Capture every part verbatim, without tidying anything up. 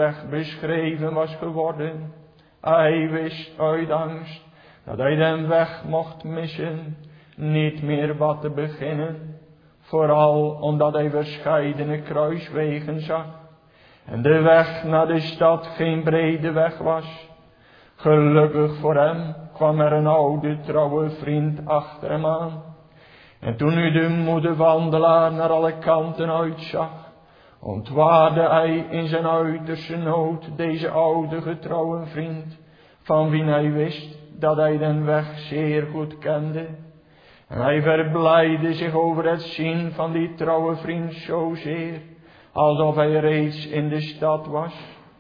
weg beschreven was geworden. Hij wist uit angst dat hij den weg mocht missen, niet meer wat te beginnen. Vooral omdat hij verscheidene kruiswegen zag. En de weg naar de stad geen brede weg was. Gelukkig voor hem kwam er een oude trouwe vriend achter hem aan. En toen nu de moede wandelaar naar alle kanten uitzag, ontwaarde hij in zijn uiterste nood deze oude getrouwe vriend, van wie hij wist dat hij den weg zeer goed kende. En hij verblijdde zich over het zien van die trouwe vriend zozeer, alsof hij reeds in de stad was.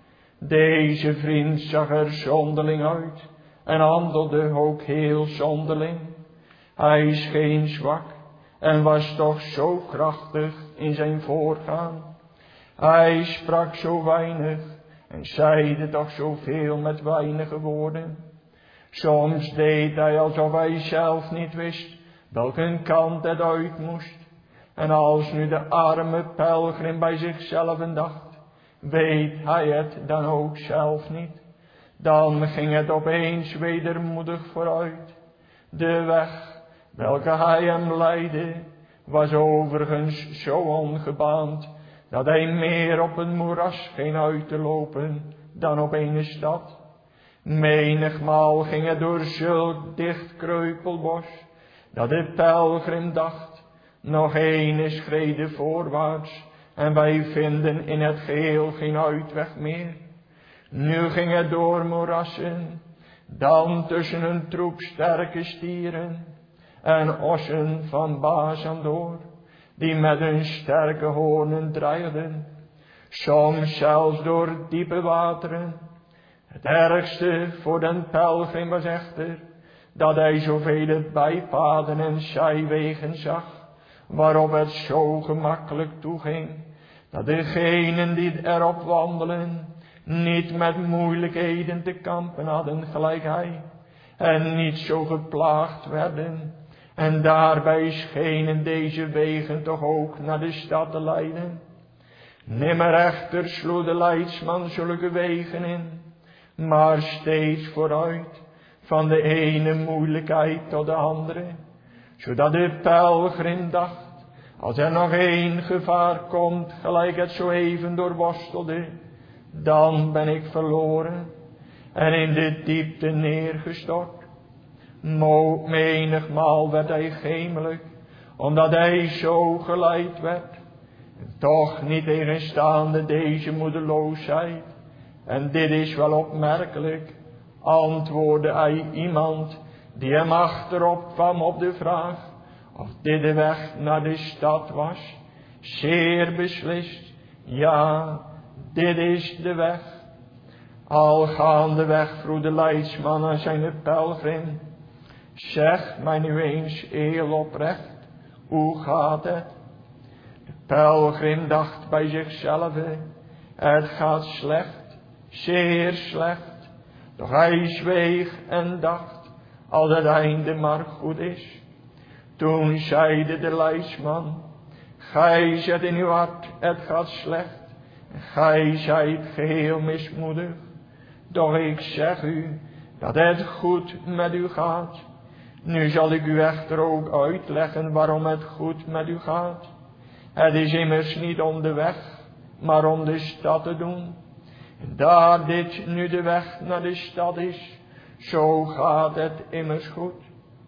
Deze vriend zag er zonderling uit en handelde ook heel zonderling. Hij scheen zwak en was toch zo krachtig in zijn voorgaan. Hij sprak zo weinig en zeide toch zoveel met weinige woorden. Soms deed hij alsof hij zelf niet wist welke kant het uit moest. En als nu de arme pelgrim bij zichzelf dacht, weet hij het dan ook zelf niet, dan ging het opeens wedermoedig vooruit. De weg welke hij hem leidde was overigens zo ongebaand dat hij meer op een moeras scheen uit te lopen dan op een stad. Menigmaal ging het door zulk dicht kreupelbos dat de pelgrim dacht, nog ene schrede voorwaarts en wij vinden in het geheel geen uitweg meer. Nu ging het door moerassen, dan tussen een troep sterke stieren en ossen van Basan door, die met hun sterke hoornen dreigden, soms zelfs door diepe wateren. Het ergste voor den pelgrim was echter dat hij zoveel bijpaden en zijwegen zag, waarop het zo gemakkelijk toeging, dat degenen die erop wandelen niet met moeilijkheden te kampen hadden gelijk hij, en niet zo geplaagd werden. En daarbij schenen deze wegen toch ook naar de stad te leiden. Nimmer echter sloeg de leidsman zulke wegen in, maar steeds vooruit, van de ene moeilijkheid tot de andere, zodat de pelgrim dacht, als er nog één gevaar komt, gelijk het zo even doorworstelde, dan ben ik verloren en in de diepte neergestort. Mo, menigmaal werd hij gemelijk, omdat hij zo geleid werd. Toch niet tegenstaande deze moedeloosheid, en dit is wel opmerkelijk, antwoordde hij iemand die hem achterop kwam op de vraag of dit de weg naar de stad was. Zeer beslist, ja, dit is de weg. Al gaandeweg vroeg de leidsman aan zijn pelgrim, zeg mij nu eens heel oprecht, hoe gaat het? De pelgrim dacht bij zichzelf, het gaat slecht, zeer slecht. Doch hij zweeg en dacht, als het einde maar goed is. Toen zeide de leidsman, gij zet in uw hart, het gaat slecht. Gij zijt geheel mismoedig. Doch ik zeg u, dat het goed met u gaat. Nu zal ik u echter ook uitleggen waarom het goed met u gaat. Het is immers niet om de weg, maar om de stad te doen. En daar dit nu de weg naar de stad is, zo gaat het immers goed.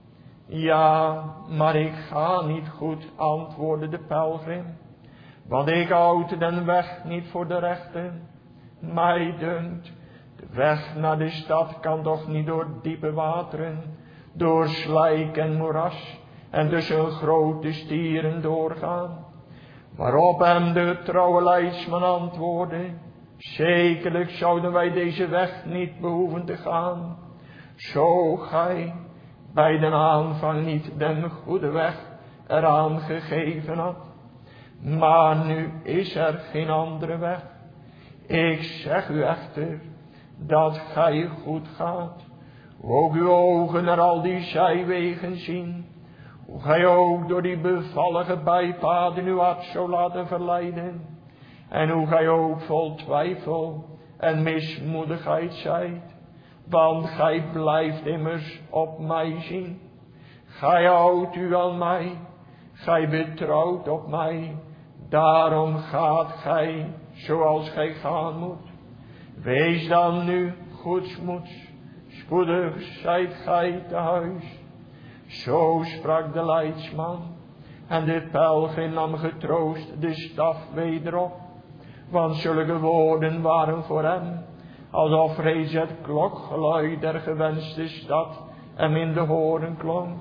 Ja, maar ik ga niet goed, antwoordde de pelgrim, want ik houd den weg niet voor de rechte. Mij dunkt, de weg naar de stad kan toch niet door diepe wateren, door slijk en moeras en tussen grote stieren doorgaan. Waarop hem de trouwe leidsman antwoordde, zekerlijk zouden wij deze weg niet behoeven te gaan, zo gij bij den aanvang niet den goede weg eraan gegeven had. Maar nu is er geen andere weg. Ik zeg u echter dat gij goed gaat. Hoe ook uw ogen naar al die zijwegen zien, hoe gij ook door die bevallige bijpaden uw hart zou laten verleiden, en hoe gij ook vol twijfel en mismoedigheid zijt. Want gij blijft immers op mij zien. Gij houdt u aan mij, gij betrouwt op mij. Daarom gaat gij zoals gij gaan moet. Wees dan nu goedsmoeds, spoedig zijt gij te huis. Zo sprak de leidsman, en de pelgrim nam getroost de staf weder op. Want zulke woorden waren voor hem, alsof reeds het klokgeluid der gewenste stad hem in de horen klonk.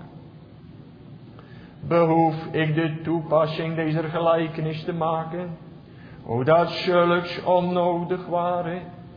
Behoef ik de toepassing deze gelijkenis te maken, hoe dat zulks onnodig waren.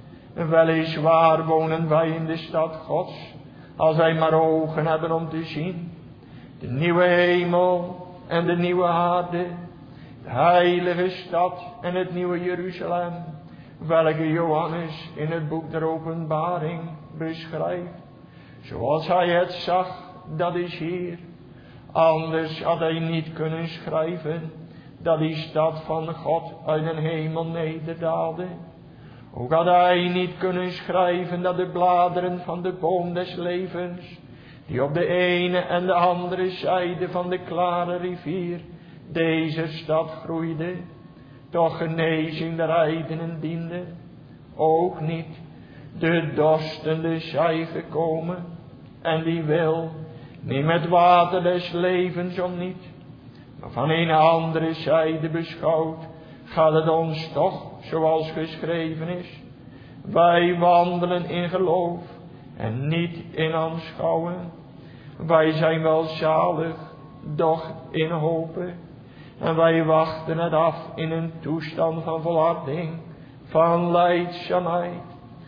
Weliswaar wonen wij in de stad Gods, als wij maar ogen hebben om te zien. De nieuwe hemel en de nieuwe aarde, de heilige stad en het nieuwe Jeruzalem, welke Johannes in het boek der Openbaring beschrijft. Zoals hij het zag, dat is hier. Anders had hij niet kunnen schrijven dat die stad van God uit den hemel nederdaalde. Ook had hij niet kunnen schrijven dat de bladeren van de boom des levens, die op de ene en de andere zijde van de klare rivier deze stad groeide, toch genezing der heidenen diende. Ook niet de dorstende zij gekomen, en die wil niet met water des levens om niet, maar van een andere zijde beschouwd gaat het ons toch zoals geschreven is. Wij wandelen in geloof en niet in aanschouwen. Wij zijn wel zalig, doch in hopen. En wij wachten het af in een toestand van volharding, van lijdzaamheid.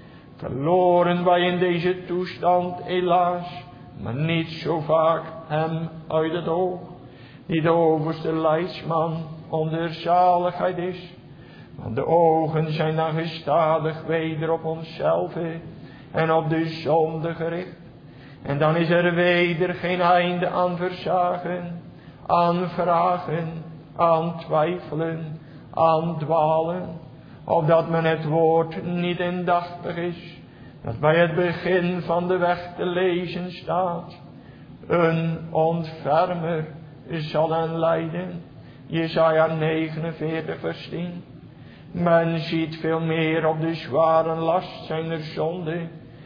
Verloren wij in deze toestand helaas, maar niet zo vaak hem uit het oog, die de overste leidsman onder zaligheid is. Want de ogen zijn dan gestadig weder op onszelf en op de zonde gericht. En dan is er weder geen einde aan verzagen, aan vragen, aan twijfelen, aan dwalen. Opdat men het woord niet indachtig is, dat bij het begin van de weg te lezen staat. Een ontfermer zal hen leiden. Jesaja negenenveertig vers tien. Men ziet veel meer op de zware last zijner zonde,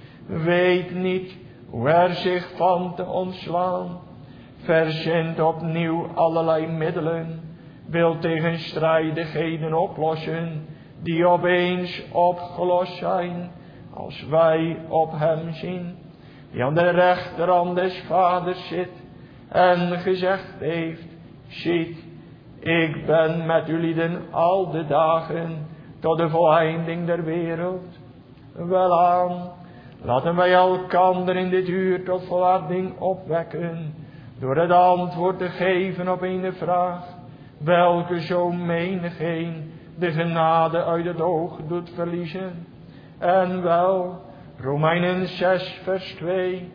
weet niet hoe er zich van te ontslaan, verzint opnieuw allerlei middelen, wil tegenstrijdigheden oplossen, die opeens opgelost zijn, als wij op hem zien, die aan de rechterhand des vaders zit en gezegd heeft, ziet, ik ben met ulieden al de dagen tot de voleinding der wereld. Welaan, laten wij elkander in dit uur tot volharding opwekken, door het antwoord te geven op een vraag, welke zo menigeen de genade uit het oog doet verliezen. En wel, Romeinen zes vers twee,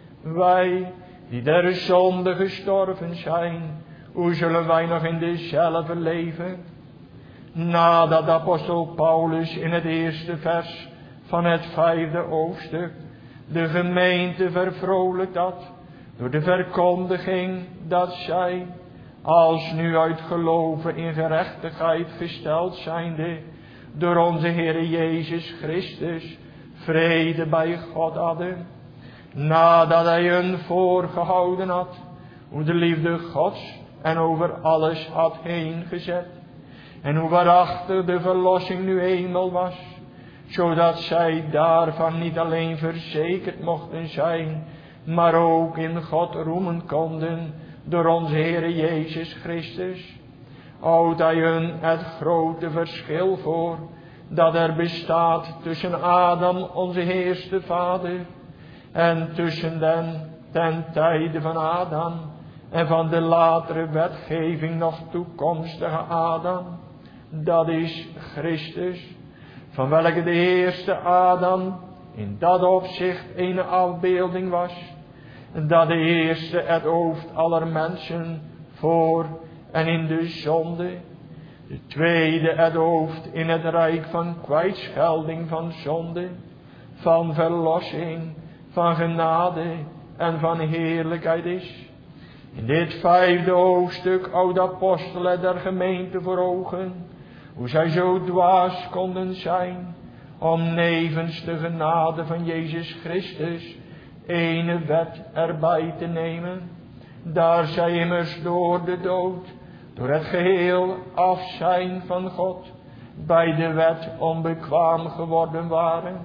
wij die der zonde gestorven zijn, hoe zullen wij nog in dezelfde leven? Nadat de apostel Paulus in het eerste vers van het vijfde hoofdstuk de gemeente vervrolijkt had, door de verkondiging dat zij, als nu uit geloven in gerechtigheid gesteld zijnde, door onze Heere Jezus Christus vrede bij God hadden, nadat hij hun voorgehouden had, hoe de liefde Gods en over alles had heen gezet, en hoe waarachtig de verlossing nu eenmaal was, zodat zij daarvan niet alleen verzekerd mochten zijn, maar ook in God roemen konden door onze Heere Jezus Christus. Houdt hij hun het grote verschil voor dat er bestaat tussen Adam, onze eerste vader, en tussen den ten tijde van Adam en van de latere wetgeving nog toekomstige Adam. Dat is Christus, van welke de eerste Adam in dat opzicht een afbeelding was, dat de eerste het hoofd aller mensen voor en in de zonde, De tweede het hoofd in het rijk van kwijtschelding van zonde, van verlossing, van genade en van heerlijkheid is. In dit vijfde hoofdstuk houdt de apostelen der gemeente voor ogen, hoe zij zo dwaas konden zijn, om nevens de genade van Jezus Christus ene wet erbij te nemen, daar zij immers door de dood, door het geheel afzijn van God, bij de wet onbekwaam geworden waren.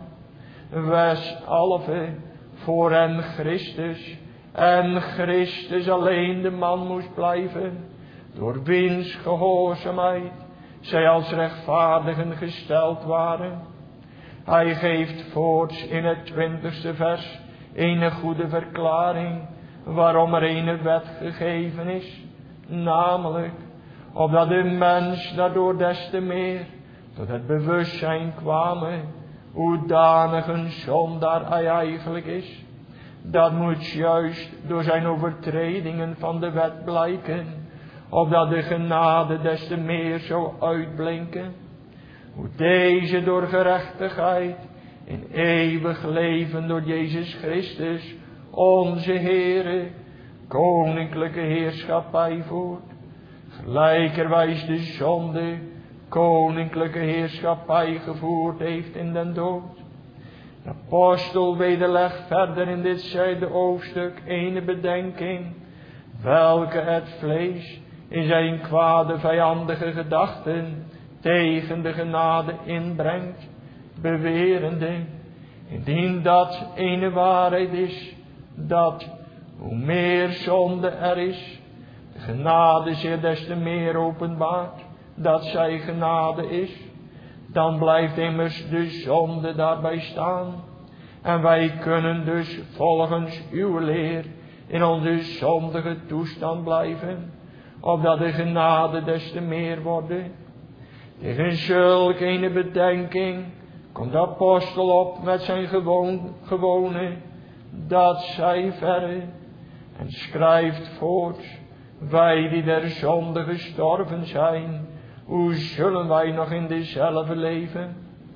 Wes alve voor hen Christus, en Christus alleen de man moest blijven, door wiens gehoorzaamheid zij als rechtvaardigen gesteld waren. Hij geeft voorts in het twintigste vers een goede verklaring waarom er een wet gegeven is, namelijk opdat de mens daardoor des te meer tot het bewustzijn kwamen hoedanig een zondaar hij eigenlijk is. Dat moet juist door zijn overtredingen van de wet blijken, opdat de genade des te meer zou uitblinken. Hoe deze door gerechtigheid in eeuwig leven door Jezus Christus, onze Heere, koninklijke heerschappij voert. Gelijkerwijs de zonde koninklijke heerschappij gevoerd heeft in den dood. De apostel wederlegt verder in ditzelfde hoofdstuk ene bedenking, welke het vlees in zijn kwade vijandige gedachten tegen de genade inbrengt, bewerende, indien dat ene waarheid is, dat hoe meer zonde er is, de genade zich des te meer openbaart, dat zij genade is, dan blijft immers de zonde daarbij staan. En wij kunnen dus volgens uw leer in onze zondige toestand blijven, opdat de genade des te meer worden. Tegen zulk een bedenking komt de apostel op met zijn gewoon, gewone, dat zij verre, en schrijft voort, wij die der zonde gestorven zijn, hoe zullen wij nog in dezelfde leven?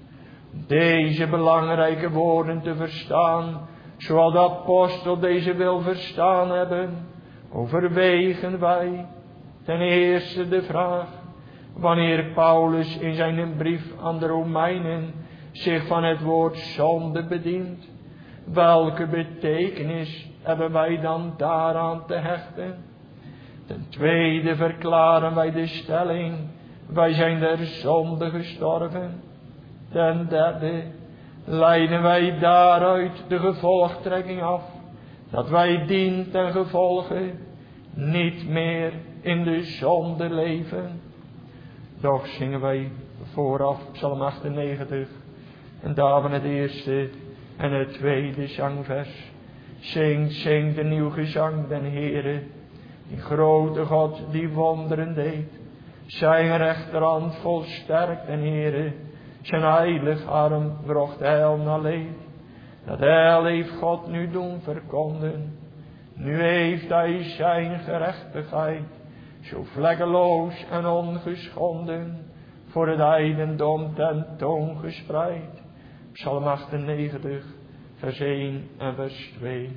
Deze belangrijke woorden te verstaan, zoals de apostel deze wil verstaan hebben, overwegen wij ten eerste de vraag, wanneer Paulus in zijn brief aan de Romeinen zich van het woord zonde bedient, welke betekenis hebben wij dan daaraan te hechten? Ten tweede verklaren wij de stelling, wij zijn der zonde gestorven. Ten derde leiden wij daaruit de gevolgtrekking af, dat wij dien ten gevolge niet meer in de zonde leven. Doch zingen wij vooraf Psalm achtennegentig en daarvan het eerste en het tweede zangvers. Zingt, zingt een nieuw gezang den Heere, die grote God die wonderen deed. Zijn rechterhand volsterkt den Heere, zijn heilig arm wrocht heil na leed. Dat heil heeft God nu doen verkonden, nu heeft hij zijn gerechtigheid zo vlekkeloos en ongeschonden voor het heidendom ten toon gespreid. Psalm achtennegentig, vers één en vers twee.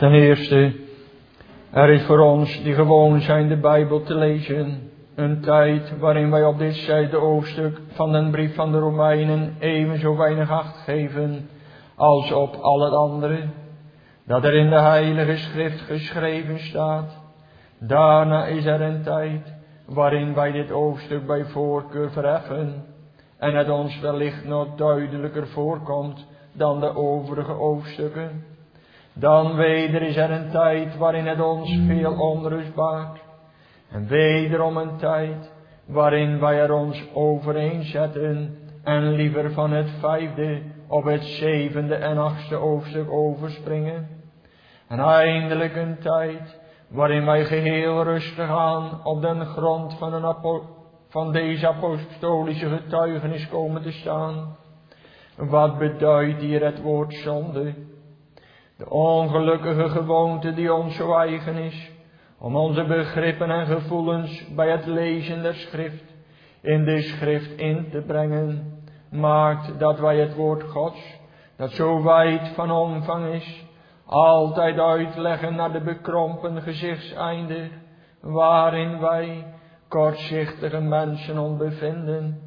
Ten eerste, er is voor ons die gewoon zijn de Bijbel te lezen. Een tijd waarin wij op dit zijde hoofdstuk van de brief van de Romeinen evenzo weinig acht geven als op al het andere. Dat er in de Heilige Schrift geschreven staat. Daarna is er een tijd waarin wij dit hoofdstuk bij voorkeur verheffen. En het ons wellicht nog duidelijker voorkomt dan de overige hoofdstukken. Dan weder is er een tijd waarin het ons veel onrust baart. En wederom een tijd waarin wij er ons overheen zetten en liever van het vijfde op het zevende en achtste hoofdstuk overspringen. En eindelijk een tijd waarin wij geheel rustig aan op den grond van, een apo- van deze apostolische getuigenis komen te staan. Wat beduidt hier het woord zonde? De ongelukkige gewoonte die ons zo eigen is, om onze begrippen en gevoelens bij het lezen der schrift in de schrift in te brengen, maakt dat wij het woord Gods, dat zo wijd van omvang is, altijd uitleggen naar de bekrompen gezichtseinder, waarin wij, kortzichtige mensen, ons bevinden.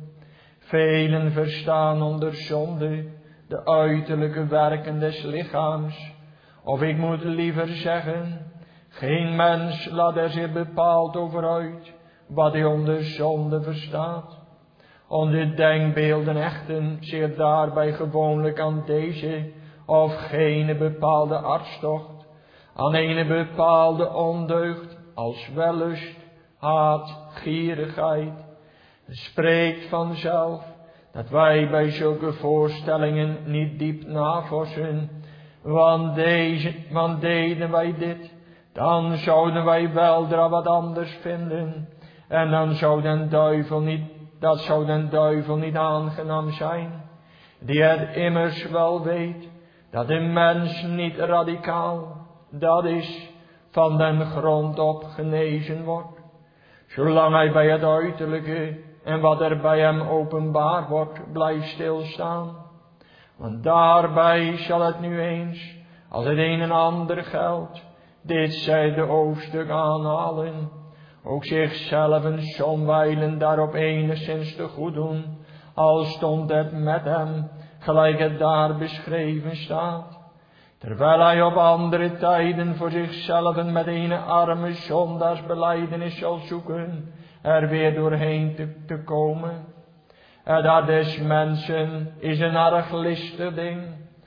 Velen verstaan onder zonde de uiterlijke werken des lichaams, of ik moet liever zeggen, geen mens laat er zich bepaald over uit wat hij onder zonde verstaat. Onze denkbeelden hechten zich daarbij gewoonlijk aan deze of gene bepaalde hartstocht, aan een bepaalde ondeugd als wellust, haat, gierigheid. Het spreekt vanzelf dat wij bij zulke voorstellingen niet diep navorsen, want, deze, want deden wij dit, dan zouden wij weldra wat anders vinden, en dan zou den duivel niet, dat zou den duivel niet aangenaam zijn, die het immers wel weet, dat de mens niet radicaal, dat is, van den grond op genezen wordt, zolang hij bij het uiterlijke en wat er bij hem openbaar wordt, blijft stilstaan. Want daarbij zal het nu eens, als het een en ander geldt, dit zijde hoofdstuk aanhalen, ook zichzelf een somwijlen daarop enigszins te goed doen, al stond het met hem, gelijk het daar beschreven staat. Terwijl hij op andere tijden voor zichzelf met een arme zondaarsbelijdenis zal zoeken, er weer doorheen te, te komen. En dat des mensen is een erg listig ding.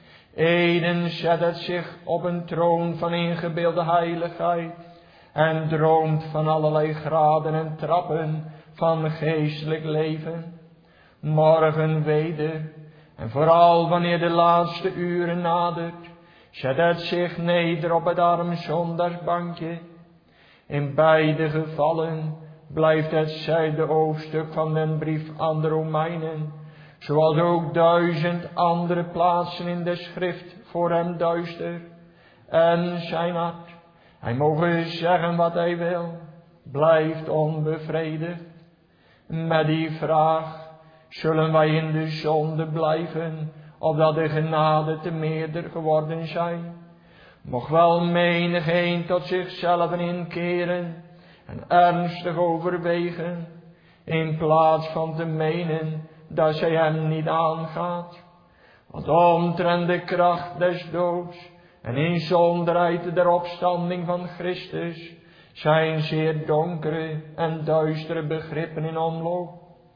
Eden zet het zich op een troon van ingebeelde heiligheid en droomt van allerlei graden en trappen van geestelijk leven. Morgen weder, en vooral wanneer de laatste uren nadert, zet het zich neder op het arm zondaarsbankje. In beide gevallen blijft hetzelfde hoofdstuk van den brief aan de Romeinen, zoals ook duizend andere plaatsen in de schrift voor hem duister. En zijn hart, hij moge zeggen wat hij wil, blijft onbevredigd. Met die vraag, zullen wij in de zonde blijven, opdat de genade te meerder geworden zijn? Mocht wel menigeen tot zichzelf inkeren en ernstig overwegen, in plaats van te menen dat zij hem niet aangaat. Want omtrent de kracht des doods en inzonderheid der opstanding van Christus zijn zeer donkere en duistere begrippen in omloop.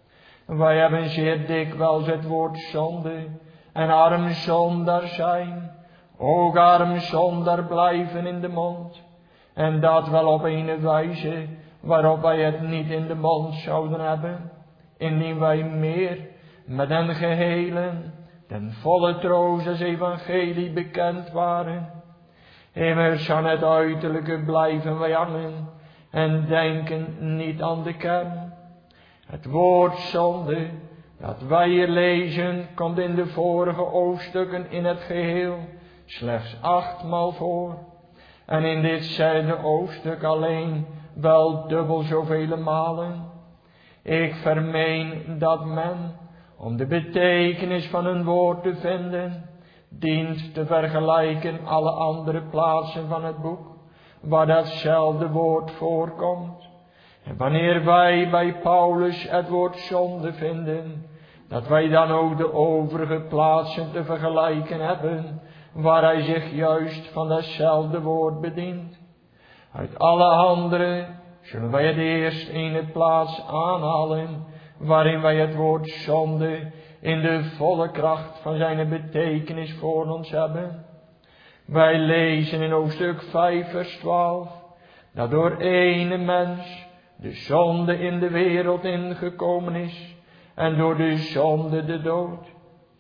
Wij hebben zeer dikwijls het woord zonde en arm zondaar zijn, ook arm zondaar blijven in de mond. En dat wel op een wijze waarop wij het niet in de mond zouden hebben, indien wij meer met den gehele, den volle troost des evangelie bekend waren. Immers aan het uiterlijke blijven wij hangen en denken niet aan de kern. Het woord zonde dat wij hier lezen komt in de vorige hoofdstukken in het geheel slechts achtmaal voor. En in ditzelfde hoofdstuk alleen wel dubbel zoveel malen. Ik vermeen dat men, om de betekenis van een woord te vinden, dient te vergelijken alle andere plaatsen van het boek, waar datzelfde woord voorkomt. En wanneer wij bij Paulus het woord zonde vinden, dat wij dan ook de overige plaatsen te vergelijken hebben, waar hij zich juist van datzelfde woord bedient. Uit alle andere zullen wij het eerst ene plaats aanhalen, waarin wij het woord zonde in de volle kracht van zijn betekenis voor ons hebben. Wij lezen in hoofdstuk vijf vers twaalf, dat door ene mens de zonde in de wereld ingekomen is, en door de zonde de dood.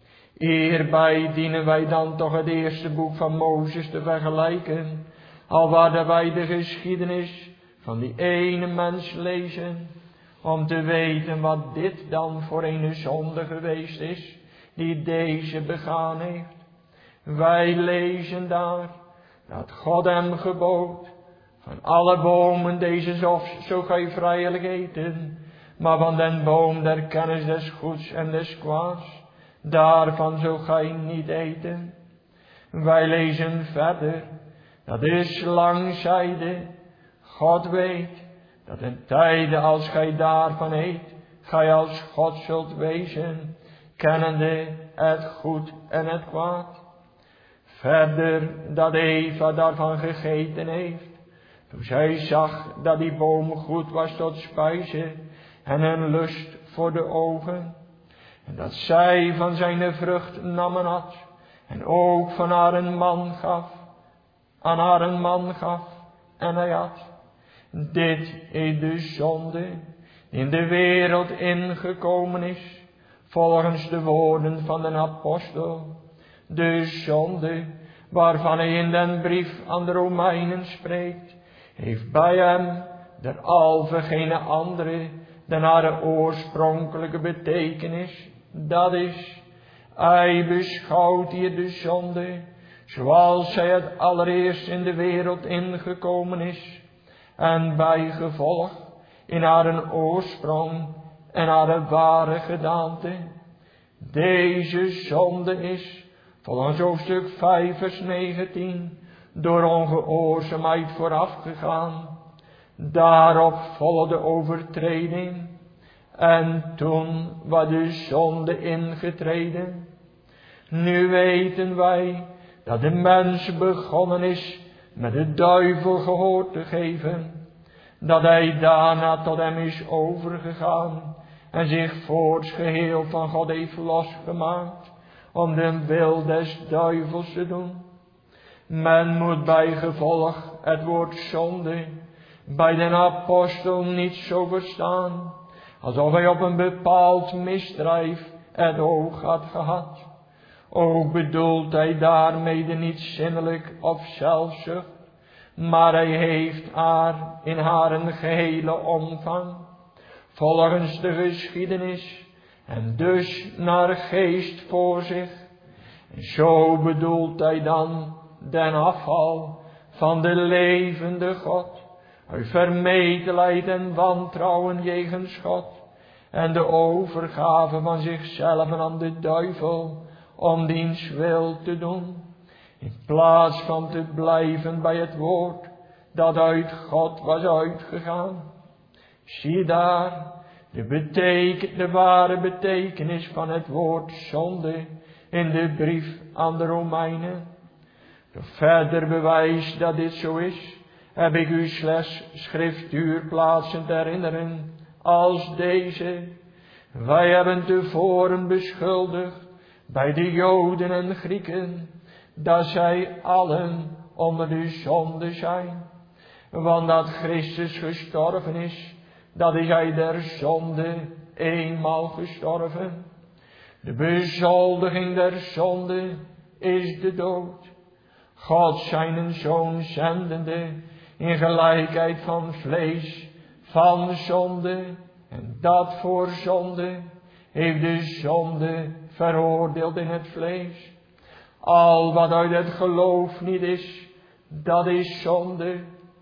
Hierbij dienen wij dan toch het eerste boek van Mozes te vergelijken, alwaar wij de geschiedenis van die ene mens lezen, om te weten wat dit dan voor een zonde geweest is, die deze begaan heeft. Wij lezen daar, dat God hem gebood, van alle bomen deze zo gij vrijelijk eten, maar van den boom der kennis des goeds en des kwaads, daarvan zult gij niet eten. Wij lezen verder, dat de slang zeide, God weet, dat in tijden als gij daarvan eet, gij als God zult wezen, kennende het goed en het kwaad. Verder dat Eva daarvan gegeten heeft, toen zij zag dat die boom goed was tot spijze en een lust voor de ogen, en dat zij van zijn vrucht nam en had, en ook van haar een man gaf, aan haar een man gaf, en hij had. Dit is de zonde die in de wereld ingekomen is, volgens de woorden van de apostel. De zonde waarvan hij in den brief aan de Romeinen spreekt, heeft bij hem derhalve geen andere dan haar oorspronkelijke betekenis. Dat is, hij beschouwt hier de zonde zoals zij het allereerst in de wereld ingekomen is, en bij gevolg in haar oorsprong en haar ware gedaante. Deze zonde is, volgens hoofdstuk vijf vers negentien, door ongehoorzaamheid voorafgegaan. Daarop volgde overtreding, en toen was de zonde ingetreden. Nu weten wij dat de mens begonnen is met de duivel gehoor te geven, dat hij daarna tot hem is overgegaan en zich voorts geheel van God heeft losgemaakt om de wil des duivels te doen. Men moet bij gevolg het woord zonde bij den apostel niet zo verstaan, alsof hij op een bepaald misdrijf het oog had gehad. Ook bedoelt hij daarmede niet zinnelijk of zelfzucht, maar hij heeft haar in haar een gehele omvang, volgens de geschiedenis, en dus naar geest voor zich. En zo bedoelt hij dan den afval van de levende God, uit vermetelheid en wantrouwen jegens God, en de overgave van zichzelf aan de duivel, om diens wil te doen, in plaats van te blijven bij het woord dat uit God was uitgegaan. Zie daar de, beteken, de ware betekenis van het woord zonde in de brief aan de Romeinen. Door verder bewijs dat dit zo is, heb ik u slechts schriftuurplaatsen te herinneren als deze. Wij hebben tevoren beschuldigd bij de Joden en Grieken, dat zij allen onder de zonde zijn. Want dat Christus gestorven is, dat is hij der zonde eenmaal gestorven. De bezoldiging der zonde is de dood. God zijn zoon zendende in gelijkheid van vlees, van zonde, en dat voor zonde heeft de zonde veroordeeld in het vlees. Al wat uit het geloof niet is, dat is zonde.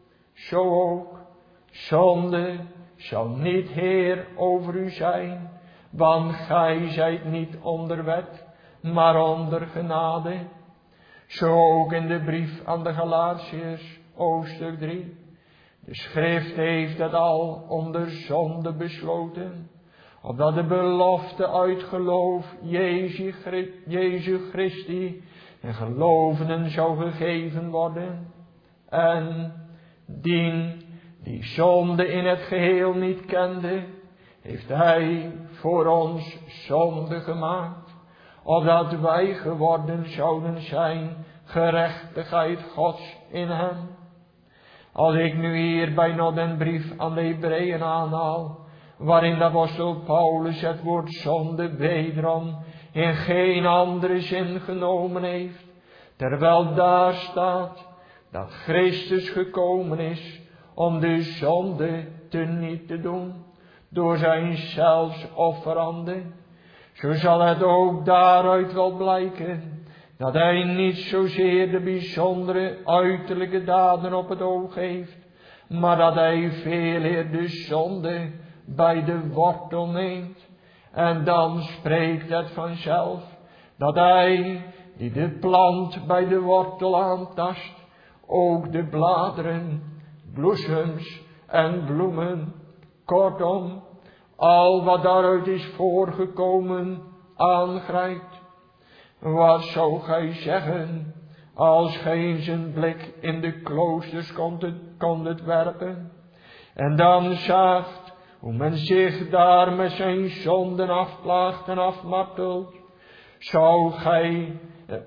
Zo ook, zonde zal niet heer over u zijn, want gij zijt niet onder wet, maar onder genade. Zo ook in de brief aan de Galatiërs, hoofdstuk drie. De schrift heeft het al onder zonde besloten, opdat de belofte uit geloof Jezus Christi en gelovenden zou gegeven worden. En dien die zonde in het geheel niet kende, heeft hij voor ons zonde gemaakt, opdat wij geworden zouden zijn gerechtigheid Gods in hem. Als ik nu hierbij nog een brief aan de Hebreeën aanhaal, waarin de apostel Paulus het woord zonde wederom in geen andere zin genomen heeft, terwijl daar staat dat Christus gekomen is om de zonde teniet te doen door zijn zelfsofferande, zo zal het ook daaruit wel blijken dat hij niet zozeer de bijzondere uiterlijke daden op het oog heeft, maar dat hij veel eer de zonde bij de wortel neemt. En dan spreekt het vanzelf dat hij, die de plant bij de wortel aantast, ook de bladeren, bloesems en bloemen, kortom, al wat daaruit is voorgekomen, aangrijpt. Wat zou gij zeggen, als gij in zijn blik in de kloosters kondet werpen, en dan zaagt hoe men zich daar met zijn zonden afplaagt en afmartelt? Zou gij, eh,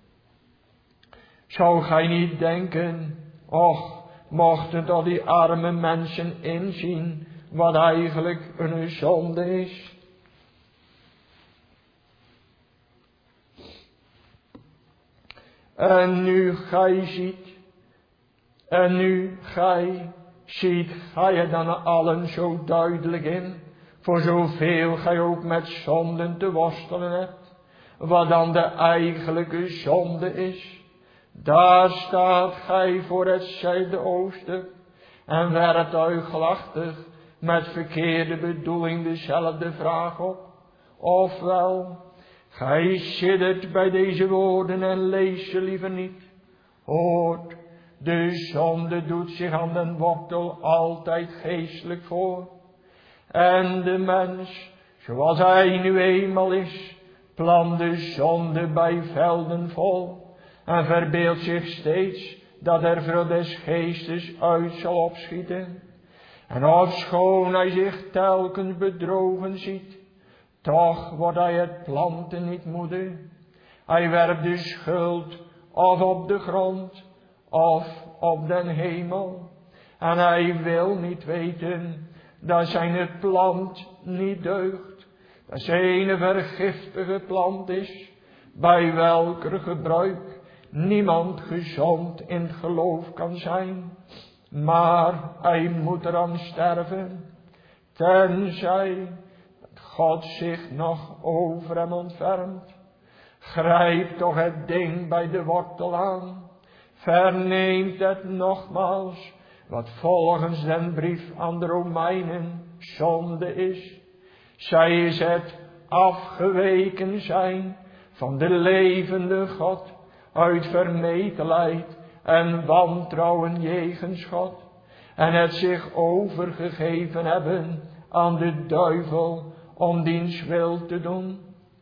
zou gij niet denken, och, mochten al die arme mensen inzien wat eigenlijk een zonde is? En nu gij ziet, en nu gij ziet gij er dan allen zo duidelijk in, voor zoveel gij ook met zonden te worstelen hebt, wat dan de eigenlijke zonde is. Daar staat gij voor hetzelfde hoofdstuk en werpt uigelachtig met verkeerde bedoeling dezelfde vraag op. Ofwel, gij siddert bij deze woorden en leest ze liever niet. Hoort, de zonde doet zich aan den wortel altijd geestelijk voor. En de mens, zoals hij nu eenmaal is, plant de zonde bij velden vol en verbeeldt zich steeds dat er veel des geestes uit zal opschieten. En ofschoon hij zich telkens bedrogen ziet, toch wordt hij het planten niet moede. Hij werpt de schuld of op de grond of op den hemel. En hij wil niet weten dat zijn het plant niet deugt. Dat zijn een vergiftige plant is, bij welker gebruik niemand gezond in het geloof kan zijn. Maar hij moet eraan sterven, tenzij God zich nog over hem ontfermt. Grijp toch het ding bij de wortel aan. Verneemt het nogmaals, wat volgens den brief aan de Romeinen zonde is. Zij is het afgeweken zijn van de levende God uit vermetelheid en wantrouwen jegens God, en het zich overgegeven hebben aan de duivel om diens wil te doen.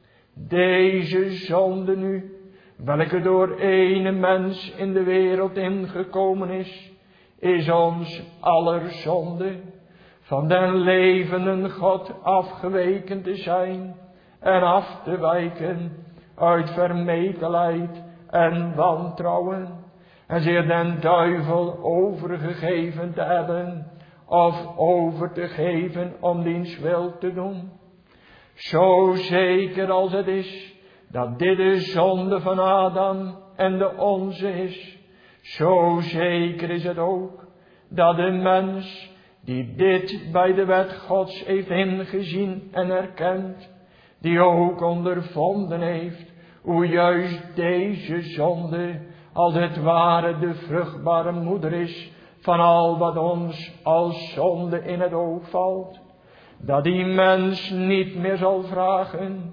Deze zonde nu, welke door ene mens in de wereld ingekomen is, is ons aller zonde, van den levenden God afgeweken te zijn en af te wijken uit vermetelheid en wantrouwen, en zich den duivel overgegeven te hebben of over te geven om diens wil te doen. Zo zeker als het is dat dit de zonde van Adam en de onze is, zo zeker is het ook dat de mens die dit bij de wet Gods heeft ingezien en erkend, die ook ondervonden heeft hoe juist deze zonde als het ware de vruchtbare moeder is van al wat ons als zonde in het oog valt, dat die mens niet meer zal vragen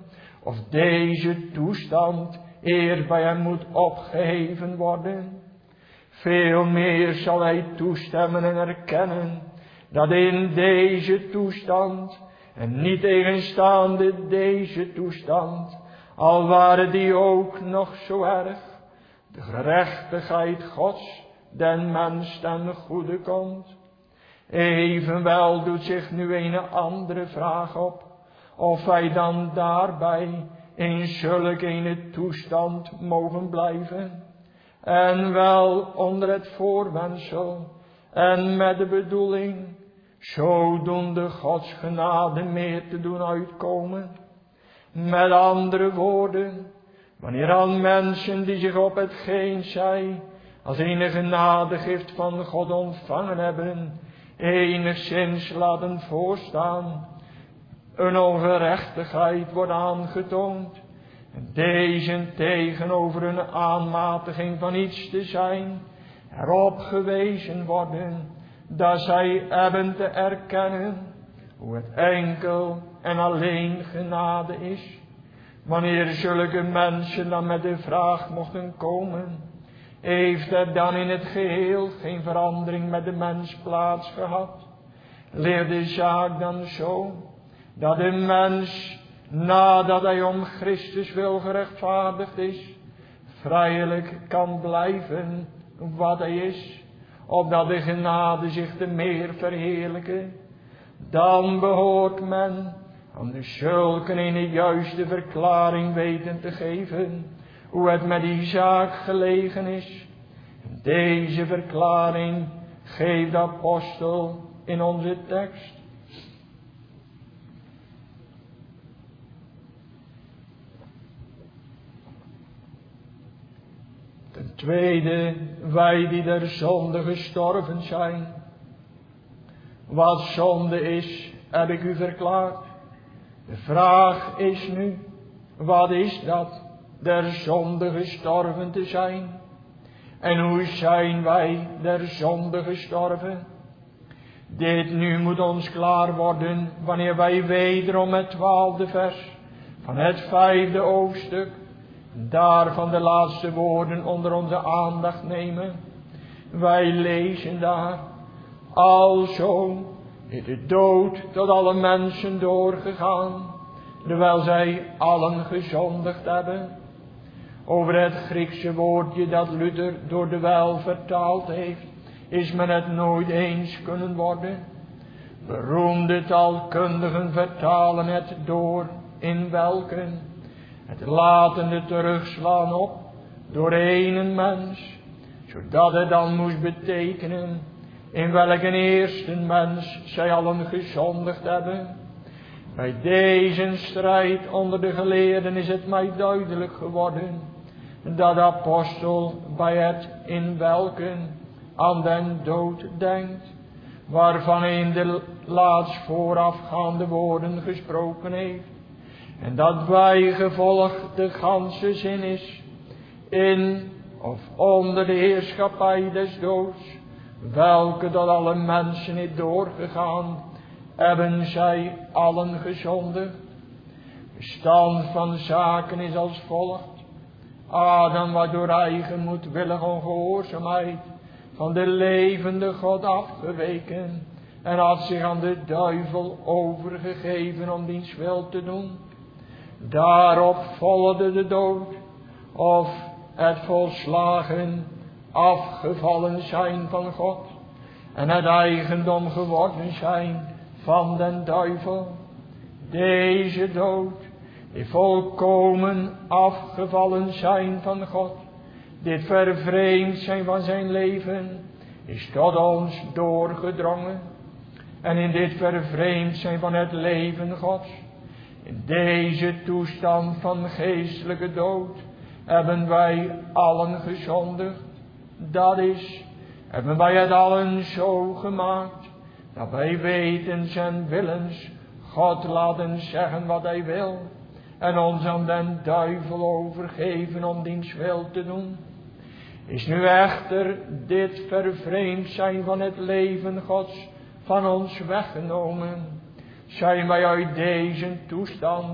of deze toestand eerst bij hem moet opgeheven worden. Veel meer zal hij toestemmen en erkennen dat in deze toestand, en niet tegenstaande deze toestand, al waren die ook nog zo erg, de gerechtigheid Gods den mens ten goede komt. Evenwel doet zich nu een andere vraag op, of wij dan daarbij in zulk een toestand mogen blijven, en wel onder het voorwendsel en met de bedoeling zodoende Gods genade meer te doen uitkomen. Met andere woorden, wanneer aan mensen die zich op hetgeen zij als een genadegift van God ontvangen hebben, enigszins laten voorstaan, een ongerechtigheid wordt aangetoond, en deze tegenover een aanmatiging van iets te zijn, erop gewezen worden, dat zij hebben te erkennen hoe het enkel en alleen genade is. Wanneer zulke mensen dan met de vraag mochten komen, heeft er dan in het geheel geen verandering met de mens plaats gehad? Leert de zaak dan zo, dat de mens, nadat hij om Christus wil gerechtvaardigd is, vrijelijk kan blijven wat hij is, opdat de genade zich te meer verheerlijke? Dan behoort men aan de zulken een juiste verklaring weten te geven, hoe het met die zaak gelegen is. Deze verklaring geeft de apostel in onze tekst. Ten tweede, wij die der zonde gestorven zijn. Wat zonde is, heb ik u verklaard. De vraag is nu, wat is dat, der zonde gestorven te zijn? En hoe zijn wij der zonde gestorven? Dit nu moet ons klaar worden, wanneer wij wederom het twaalfde vers van het vijfde hoofdstuk, daarvan de laatste woorden onder onze aandacht nemen. Wij lezen daar: alzo is de dood tot alle mensen doorgegaan, terwijl zij allen gezondigd hebben. Over het Griekse woordje dat Luther door de wel vertaald heeft, is men het nooit eens kunnen worden. Beroemde taalkundigen vertalen het door in welken, het latende terugslaan op door één mens, zodat het dan moest betekenen in welke eerste mens zij allen gezondigd hebben. Bij deze strijd onder de geleerden is het mij duidelijk geworden dat de apostel bij het in welken aan den dood denkt, waarvan hij in de laatst voorafgaande woorden gesproken heeft, en dat bijgevolg de ganse zin is, in of onder de heerschappij des doods, welke tot alle mensen is doorgegaan, hebben zij allen gezondigd. De stand van zaken is als volgt: Adam was door eigen moedwillige ongehoorzaamheid van de levende God afgeweken en had zich aan de duivel overgegeven om diens wil te doen. Daarop volgde de dood, of het volslagen afgevallen zijn van God en het eigendom geworden zijn van den duivel. Deze dood, die volkomen afgevallen zijn van God, dit vervreemd zijn van zijn leven, is tot ons doorgedrongen. En in dit vervreemd zijn van het leven Gods, in deze toestand van geestelijke dood, hebben wij allen gezondigd. Dat is, hebben wij het allen zo gemaakt, dat wij wetens en willens God laten zeggen wat hij wil, en ons aan den duivel overgeven om diens wil te doen. Is nu echter dit vervreemd zijn van het leven Gods van ons weggenomen, zijn wij uit deze toestand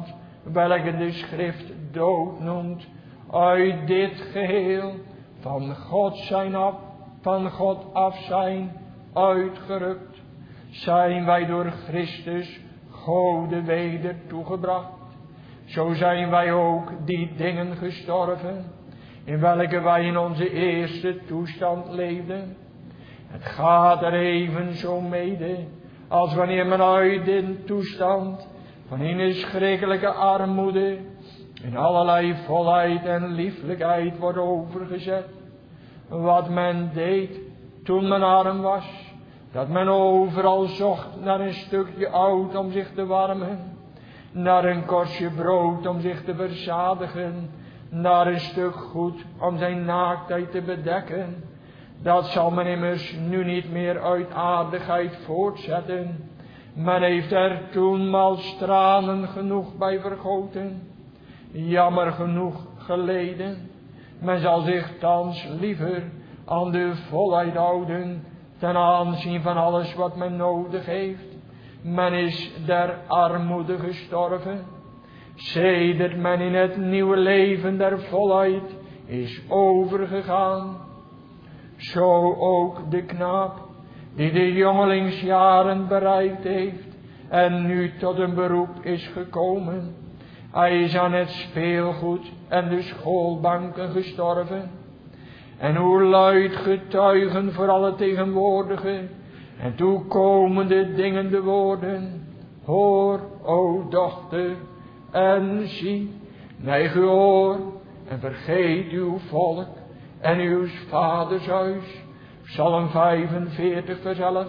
welke de schrift dood noemt, uit dit geheel van God zijn af, van God af zijn uitgerukt, zijn wij door Christus Gode weder toegebracht. Zo zijn wij ook die dingen gestorven, in welke wij in onze eerste toestand leefden. Het gaat er even zo mede, als wanneer men uit den toestand van een schrikkelijke armoede in allerlei volheid en lieflijkheid wordt overgezet. Wat men deed toen men arm was, dat men overal zocht naar een stukje oud om zich te warmen, naar een korstje brood om zich te verzadigen, naar een stuk goed om zijn naaktheid te bedekken. Dat zal men immers nu niet meer uit aardigheid voortzetten. Men heeft er toenmaals tranen genoeg bij vergoten, jammer genoeg geleden. Men zal zich thans liever aan de volheid houden ten aanzien van alles wat men nodig heeft. Men is der armoede gestorven, sedert men in het nieuwe leven der volheid is overgegaan. Zo ook de knaap die de jongelingsjaren bereikt heeft en nu tot een beroep is gekomen. Hij is aan het speelgoed en de schoolbanken gestorven. En hoe luid getuigen voor alle tegenwoordige en toekomende dingen de woorden: hoor, o dochter, en zie, neig uw oor en vergeet uw volk en uw vaders huis. Psalm vijfenveertig vers elf.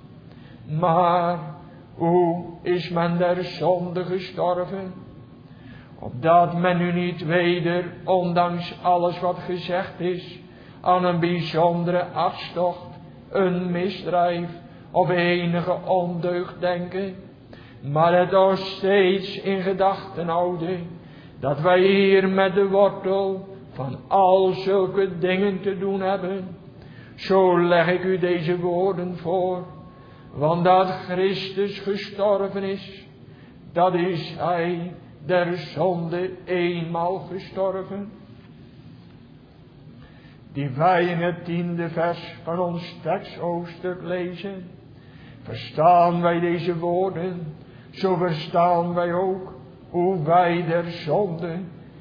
Maar hoe is men der zonde gestorven? Opdat men nu niet weder, ondanks alles wat gezegd is, aan een bijzondere hartstocht, een misdrijf of enige ondeugd denken, maar het nog steeds in gedachten houden, dat wij hier met de wortel van al zulke dingen te doen hebben. Zo leg ik u deze woorden voor, want dat Christus gestorven is, dat is hij der zonde eenmaal gestorven. Die wij in het tiende vers van ons teksthoofdstuk lezen, verstaan wij deze woorden, zo verstaan wij ook hoe wij der zonde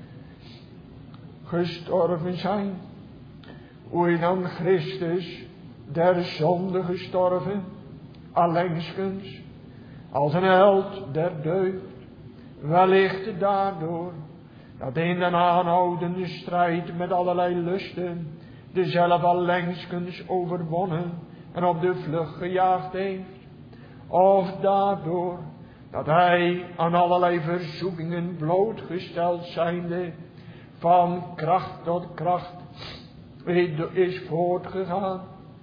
gestorven zijn. Hoe is dan Christus der zonde gestorven, allengskens, als een held der deugd, wellicht daardoor, dat in de aanhoudende strijd met allerlei lusten, dezelfde allengskens overwonnen en op de vlucht gejaagd heeft. Of daardoor, dat hij aan allerlei verzoekingen blootgesteld zijnde, van kracht tot kracht is voortgegaan.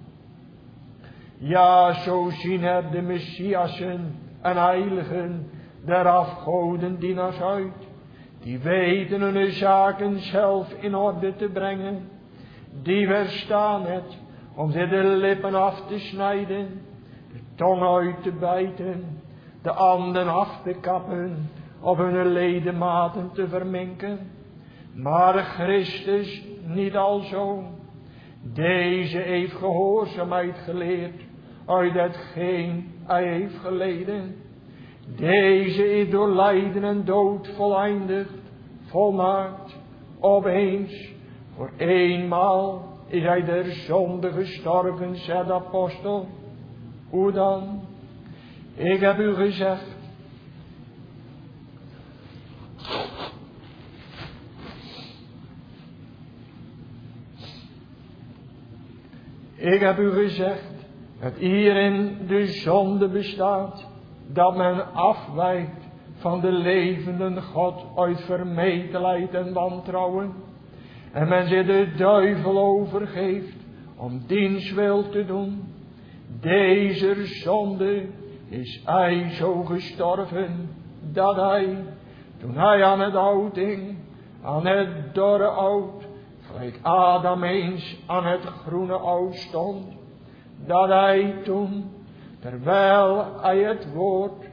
Ja, zo zien er de Messiassen en heiligen der afgodendienaars uit, die weten hun zaken zelf in orde te brengen, die verstaan het om zich de lippen af te snijden, de tong uit te bijten, de anden af te kappen of hun ledematen te verminken. Maar Christus niet alzo. Deze heeft gehoorzaamheid geleerd uit hetgeen hij heeft geleden. Deze is door lijden en dood voleindigd, volmaakt. Opeens, voor eenmaal is hij der zonde gestorven, zegt de apostel. Hoe dan? Ik heb u gezegd. Ik heb u gezegd dat hierin de zonde bestaat, dat men afwijkt van de levende God uit vermetelheid en wantrouwen, en men zich de duivel overgeeft om diens wil te doen. Deze zonde is hij zo gestorven, dat hij, toen hij aan het oud hing, aan het dorre oud, gelijk Adam eens aan het groene oud stond, dat hij toen, terwijl hij het woord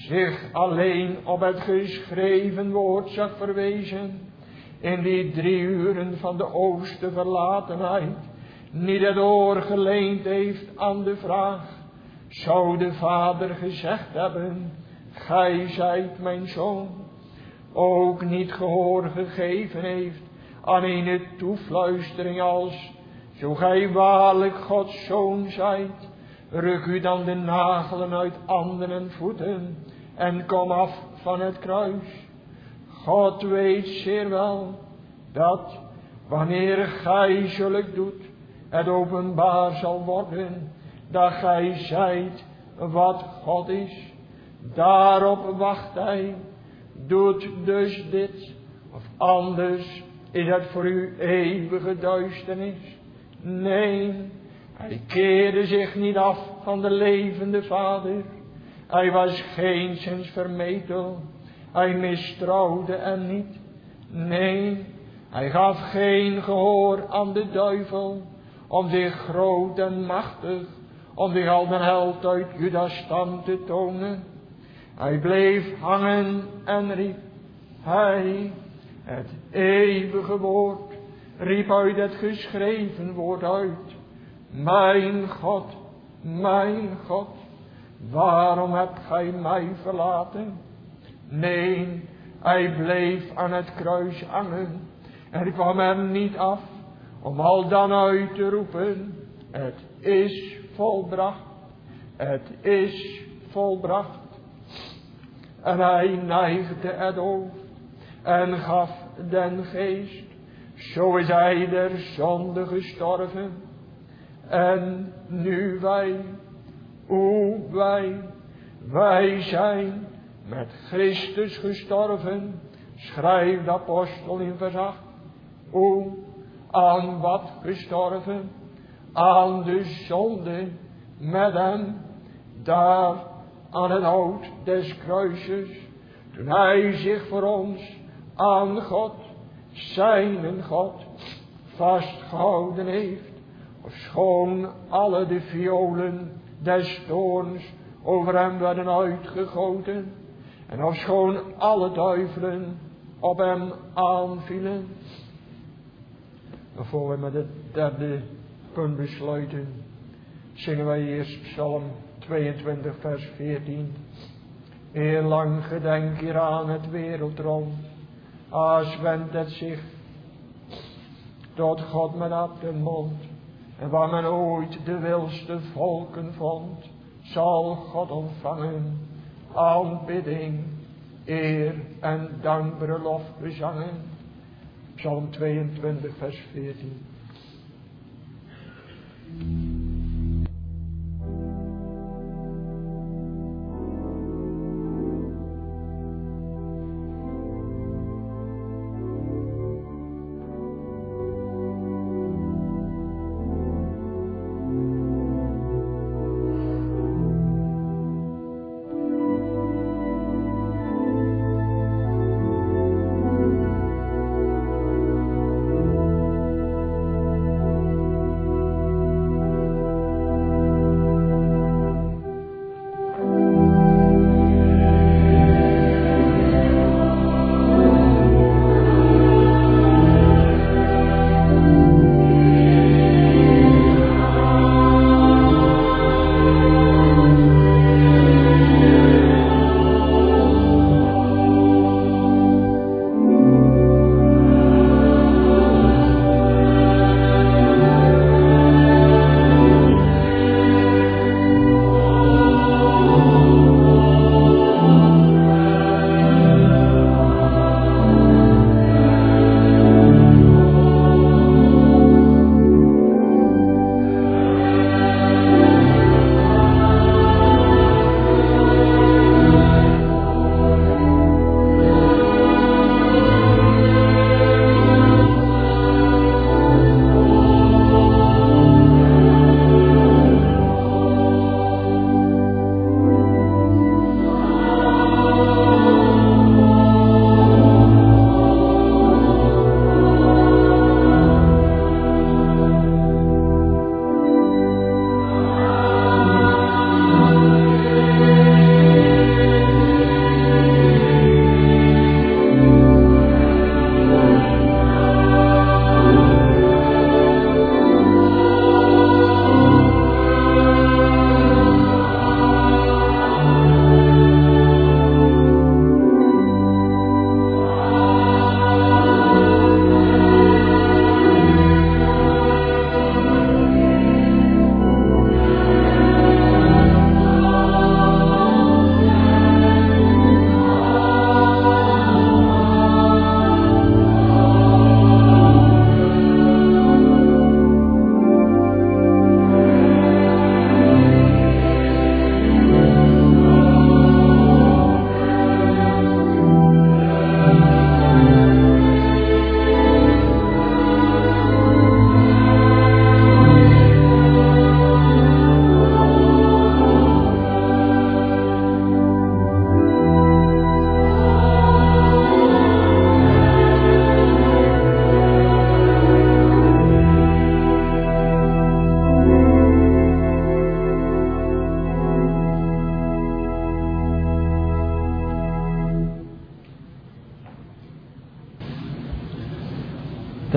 zich alleen op het geschreven woord zag verwezen, in die drie uren van de oosten verlatenheid, niet het oor geleend heeft aan de vraag, zou de Vader gezegd hebben, gij zijt mijn zoon, ook niet gehoor gegeven heeft aan een toefluistering als, zo gij waarlijk Gods zoon zijt, ruk u dan de nagelen uit handen en voeten en kom af van het kruis. God weet zeer wel dat wanneer gij zulk doet, het openbaar zal worden dat gij zijt wat God is. Daarop wacht hij. Doet dus dit, of anders is het voor u eeuwige duisternis. Nee, hij keerde zich niet af van de levende Vader. Hij was geenszins vermetel. Hij mistrouwde hem niet. Nee, hij gaf geen gehoor aan de duivel, om zich groot en machtig, om zich als een held uit Judas stam te tonen. Hij bleef hangen en riep, hij, het eeuwige woord, riep uit het geschreven woord uit. Mijn God, mijn God, waarom hebt gij mij verlaten? Nee, hij bleef aan het kruis hangen en kwam hem niet af, om al dan uit te roepen, het is volbracht, het is volbracht. En hij neigde het hoofd en gaf den geest, zo is hij der zonde gestorven. En nu wij, o wij, wij zijn met Christus gestorven, schrijft de apostel in vers acht. O, aan wat gestorven? Aan de zonde met hem, daar aan het hout des kruises, toen hij zich voor ons aan God, zijn God, vastgehouden heeft, ofschoon alle de violen des toorns over hem werden uitgegoten, en ofschoon alle duivelen op hem aanvielen. Voor we met het derde punt besluiten, zingen wij eerst Psalm tweeëntwintig vers veertien. Heel lang gedenk hier aan het wereldrond, als wendt het zich tot God met hart en mond. En waar men ooit de wilste volken vond, zal God ontvangen aanbidding, eer en dankbare lofgezangen. Psalm tweeëntwintig vers veertien.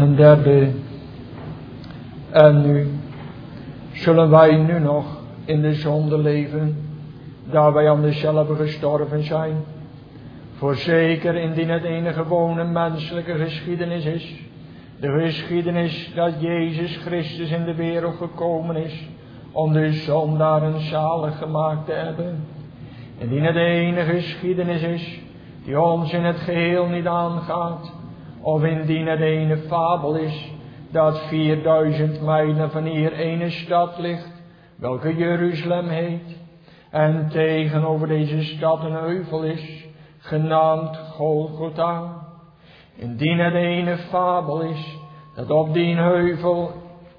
een derde. En nu zullen wij nu nog in de zonde leven, daar wij aan dezelfde gestorven zijn. Voorzeker indien het een gewone menselijke geschiedenis is, de geschiedenis dat Jezus Christus in de wereld gekomen is, om de zondaren zalig gemaakt te hebben. Indien het ene geschiedenis is, die ons in het geheel niet aangaat, of indien het ene fabel is, dat vierduizend mijlen van hier ene stad ligt, welke Jeruzalem heet, en tegenover deze stad een heuvel is, genaamd Golgotha. Indien het ene fabel is, dat op die heuvel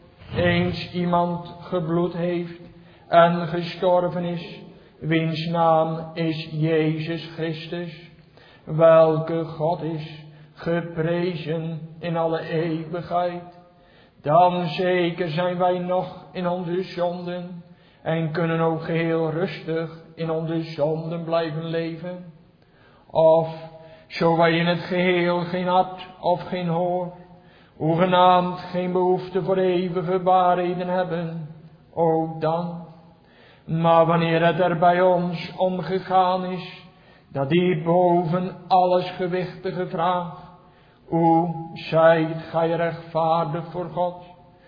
eens iemand gebloed heeft en gestorven is, wiens naam is Jezus Christus, welke God is, geprezen in alle eeuwigheid. Dan zeker zijn wij nog in onze zonden en kunnen ook geheel rustig in onze zonden blijven leven. Of zo wij in het geheel geen hart of geen hoor, hoegenaamd geen behoefte voor eeuwige waarheden hebben, ook dan. Maar wanneer het er bij ons om gegaan is, dat die boven alles gewichtige vraag, hoe zijt gij rechtvaardig voor God,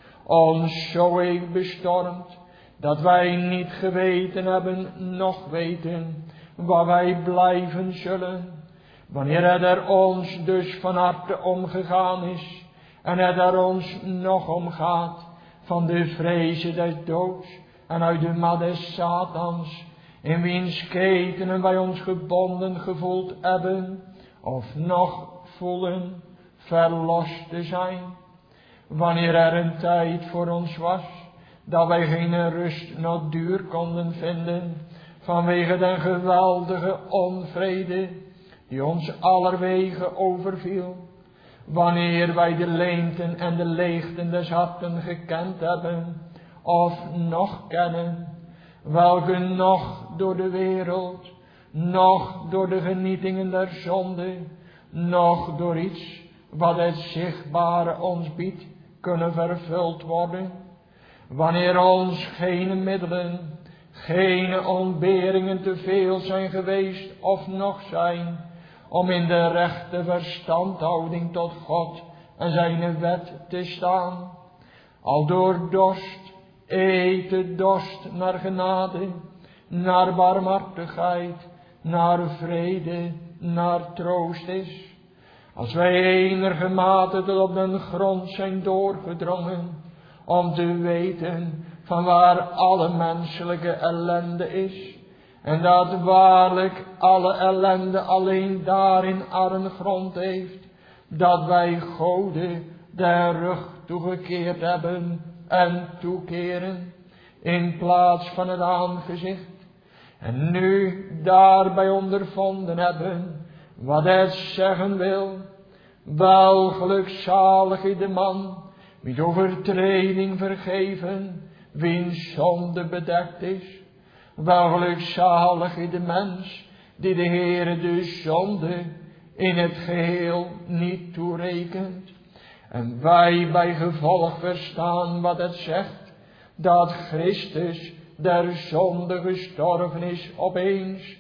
ons zo eeuwig bestormt, dat wij niet geweten hebben, noch weten, waar wij blijven zullen. Wanneer het er ons dus van harte omgegaan is, en het er ons nog omgaat, van de vreze des doods, en uit de macht des Satans, in wiens ketenen wij ons gebonden gevoeld hebben, of nog voelen, verlost te zijn. Wanneer er een tijd voor ons was, dat wij geen rust noch duur konden vinden, vanwege de geweldige onvrede, die ons allerwege overviel. Wanneer wij de leemten en de leegten des harten gekend hebben, of nog kennen, welke nog door de wereld, nog door de genietingen der zonde, nog door iets wat het zichtbare ons biedt, kunnen vervuld worden. Wanneer ons geen middelen, geen ontberingen te veel zijn geweest of nog zijn, om in de rechte verstandhouding tot God en zijn wet te staan. Al door dorst, eten dorst naar genade, naar barmhartigheid, naar vrede, naar troost is. Als wij enigermate tot op den grond zijn doorgedrongen, om te weten van waar alle menselijke ellende is, en dat waarlijk alle ellende alleen daarin aan grond heeft, dat wij Gode de rug toegekeerd hebben en toekeren, in plaats van het aangezicht, en nu daarbij ondervonden hebben, wat het zeggen wil, wel gelukzalig is de man, wiens overtreding vergeven, wiens zonde bedekt is. Wel gelukzalig is de mens, die de Heere de zonde in het geheel niet toerekent. En wij bij gevolg verstaan wat het zegt, dat Christus der zonde gestorven is opeens,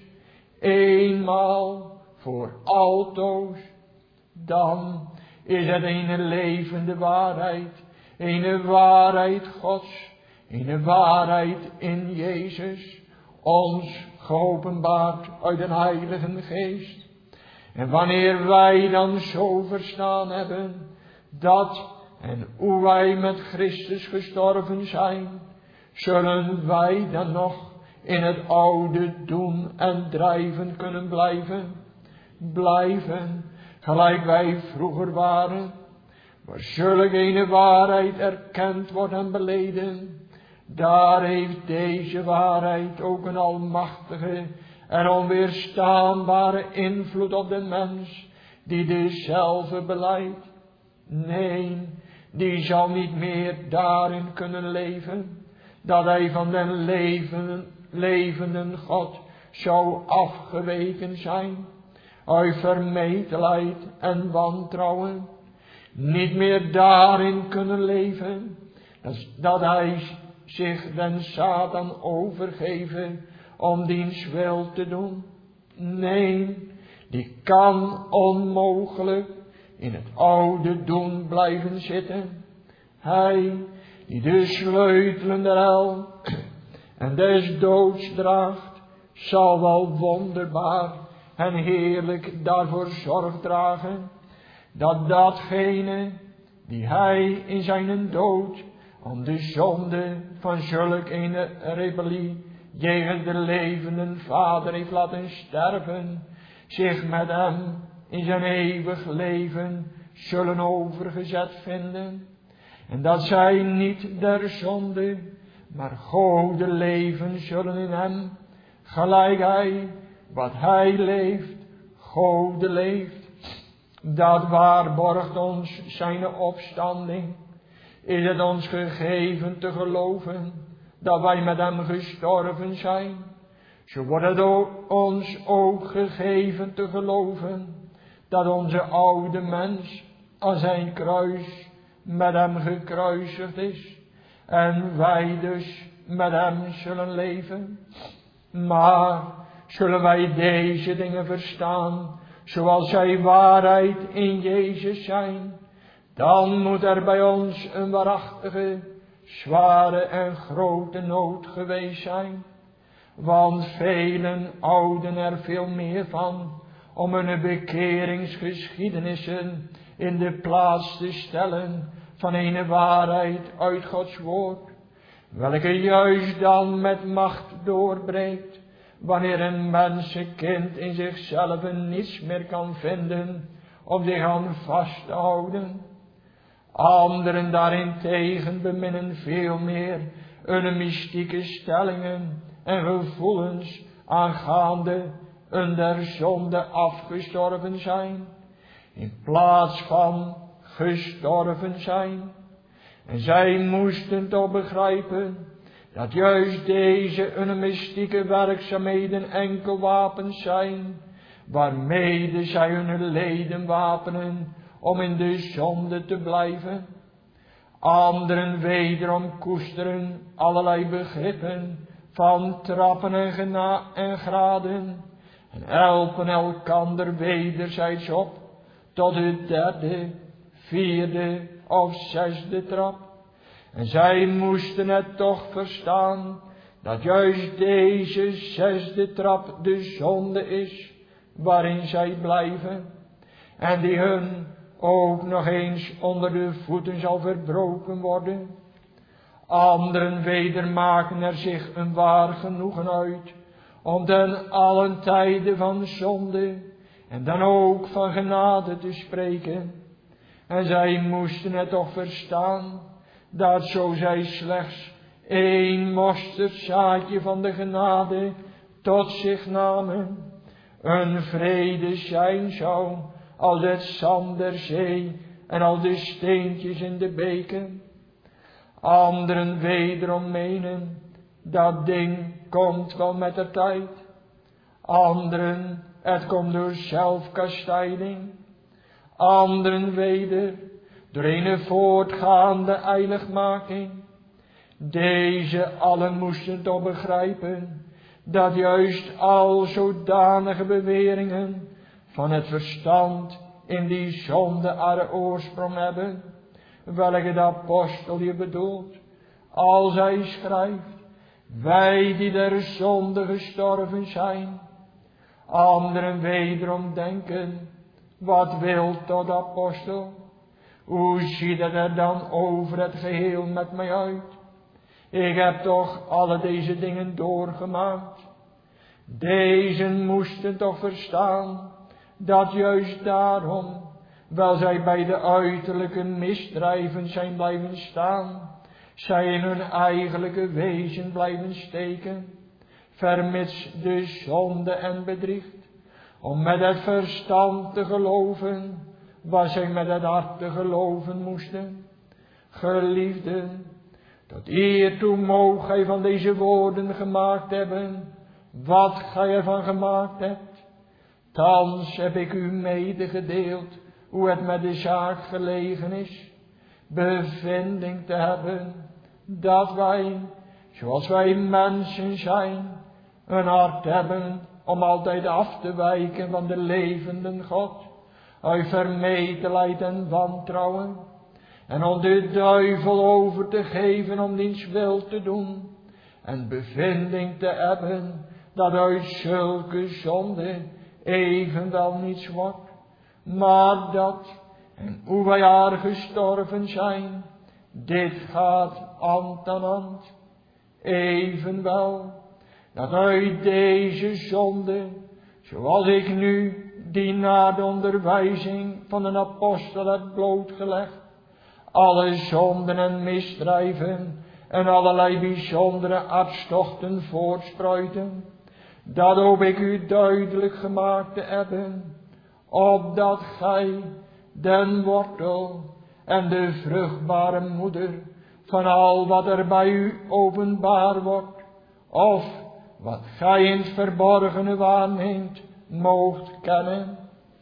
eenmaal voor altoos. Dan is het een levende waarheid, een waarheid Gods, een waarheid in Jezus, ons geopenbaard uit de Heilige Geest. En wanneer wij dan zo verstaan hebben, dat en hoe wij met Christus gestorven zijn, zullen wij dan nog in het oude doen en drijven kunnen blijven, blijven gelijk wij vroeger waren, waar zulke ene waarheid erkend wordt en beleden. Daar heeft deze waarheid ook een almachtige en onweerstaanbare invloed op de mens, die dezelfde belijdt. Nee, die zal niet meer daarin kunnen leven, dat hij van den leven, levenden God zou afgeweken zijn, uit vermetelheid en wantrouwen. niet meer daarin kunnen leven, dat hij zich den Satan overgeven om diens wil te doen. Nee, die kan onmogelijk in het oude doen blijven zitten. Hij die de sleutelen der hel en des doods draagt, zal wel wonderbaar en heerlijk daarvoor zorg dragen, dat datgene die hij in zijn dood om de zonde van zulk een rebellie jegens de levenden Vader heeft laten sterven, zich met hem in zijn eeuwig leven zullen overgezet vinden. En dat zij niet der zonde, maar Gode leven zullen in hem, gelijk hij, wat hij leeft, Gode leeft. Dat waarborgt ons zijn opstanding. Is het ons gegeven te geloven dat wij met hem gestorven zijn, zo wordt het ook ons ook gegeven te geloven dat onze oude mens aan zijn kruis met hem gekruisigd is en wij dus met hem zullen leven. Maar zullen wij deze dingen verstaan zoals zij waarheid in Jezus zijn, dan moet er bij ons een waarachtige, zware en grote nood geweest zijn. Want velen houden er veel meer van om hun bekeringsgeschiedenissen in de plaats te stellen van een waarheid uit Gods woord, welke juist dan met macht doorbreekt, wanneer een mensenkind in zichzelf niets meer kan vinden om zich aan vast te houden. Anderen daarentegen beminnen veel meer hun mystieke stellingen en gevoelens aangaande hun der zonde afgestorven zijn, in plaats van gestorven zijn. En zij moesten toch begrijpen dat juist deze hun mystieke werkzaamheden enkel wapens zijn, waarmede zij hun leden wapenen om in de zonde te blijven. Anderen wederom koesteren allerlei begrippen van trappen en, gena- en graden en helpen elkander wederzijds op tot de derde, vierde of zesde trap. En zij moesten het toch verstaan dat juist deze zesde trap de zonde is waarin zij blijven en die hun ook nog eens onder de voeten zal verbroken worden. Anderen weder maken er zich een waar genoegen uit om ten allen tijde van zonde en dan ook van genade te spreken. En zij moesten het toch verstaan dat zo zij slechts één mosterdzaadje van de genade tot zich namen, een vrede zijn zou als het zand der zee en al de steentjes in de beken. Anderen wederom menen, dat ding komt wel met de tijd. Anderen, het komt door zelfkastijding. Anderen weder, door een voortgaande heiligmaking. Deze allen moesten toch begrijpen, dat juist al zodanige beweringen van het verstand in die zonde haar oorsprong hebben, welke de apostel hier bedoelt, als hij schrijft, wij die der zonde gestorven zijn. Anderen wederom denken, wat wil tot de apostel? Hoe ziet het er dan over het geheel met mij uit? Ik heb toch alle deze dingen doorgemaakt. Deze moesten toch verstaan, dat juist daarom, wel zij bij de uiterlijke misdrijven zijn blijven staan, zij in hun eigenlijke wezen blijven steken, vermits de zonde en bedriegt, om met het verstand te geloven, wat zij met het hart te geloven moesten. Geliefden, tot hiertoe moog gij van deze woorden gemaakt hebben, wat gij ervan gemaakt hebt. Thans heb ik u medegedeeld hoe het met de zaak gelegen is, bevinding te hebben dat wij, zoals wij mensen zijn, een hart hebben om altijd af te wijken van de levende God, uit vermetelheid en wantrouwen, en om de duivel over te geven om diens wil te doen, en bevinding te hebben dat uit zulke zonde evenwel niets wordt, maar dat, en hoe wij haar gestorven zijn, dit gaat hand aan hand, evenwel, dat uit deze zonde, zoals ik nu die na de onderwijzing van een apostel heb blootgelegd, alle zonden en misdrijven en allerlei bijzondere hartstochten voortspruiten, dat hoop ik u duidelijk gemaakt te hebben, opdat gij den wortel en de vruchtbare moeder van al wat er bij u openbaar wordt, of wat gij in het verborgene waarneemt, moogt kennen.